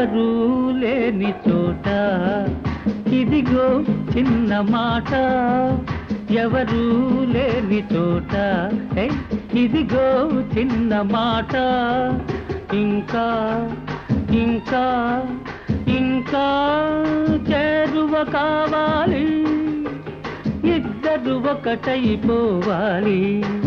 ఎవరూ లేని చోట ఇదిగో చిన్న మాట, ఎవరూ లేని చోట ఇదిగో చిన్న మాట. ఇంకా ఇంకా ఇంకా చేరువ కావాలి, ఇద్దరు ఒకటైపోవాలి.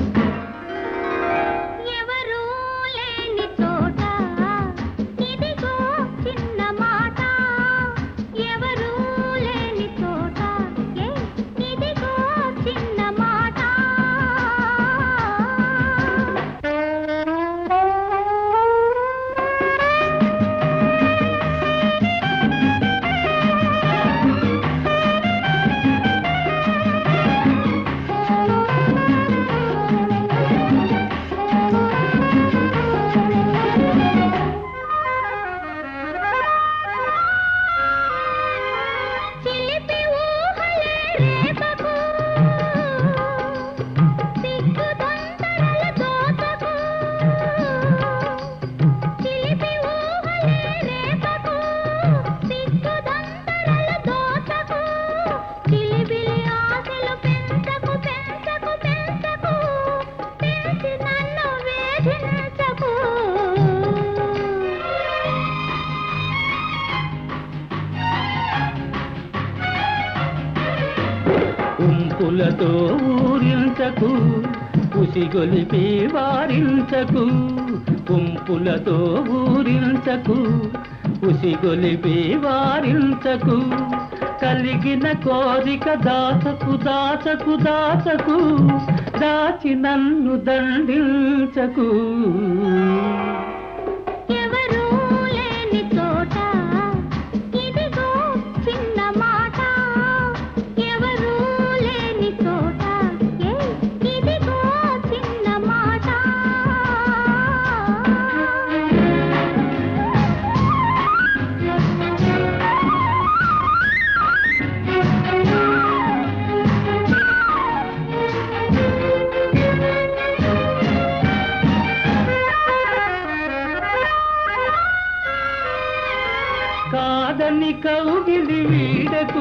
ఉంపులతో ఊరించకు, ఉసిగొలిపి వారించకు. ఉంపులతో ఊరించకు, ఉసిగొలిపి వారించకు. కలిగిన కోరిక దాచకు దాచకు దాచకు, దాచి నన్ను దండించకు. కాదని కౌగిలి వీడకు,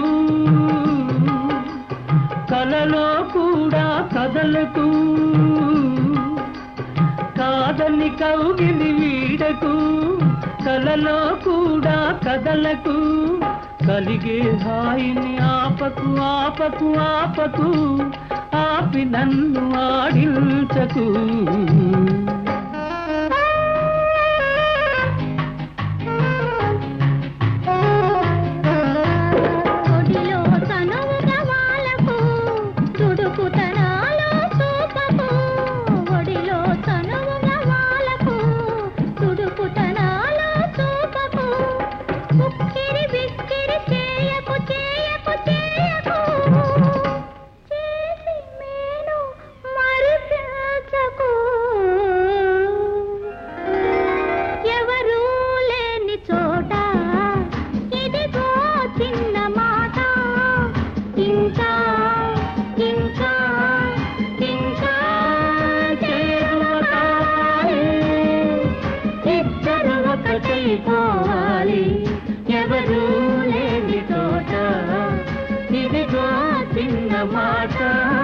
కలలో కూడా కదలకు. కాదని కౌగిలి వీడకు, కలలో కూడా కదలకు. కలిగే హాయిని ఆపకు ఆపకు ఆపకు, ఆపి నన్ను ఆడించకు. పోవాలి ఎవరూ లేని తోట ఇదిగో చిన్న మాట.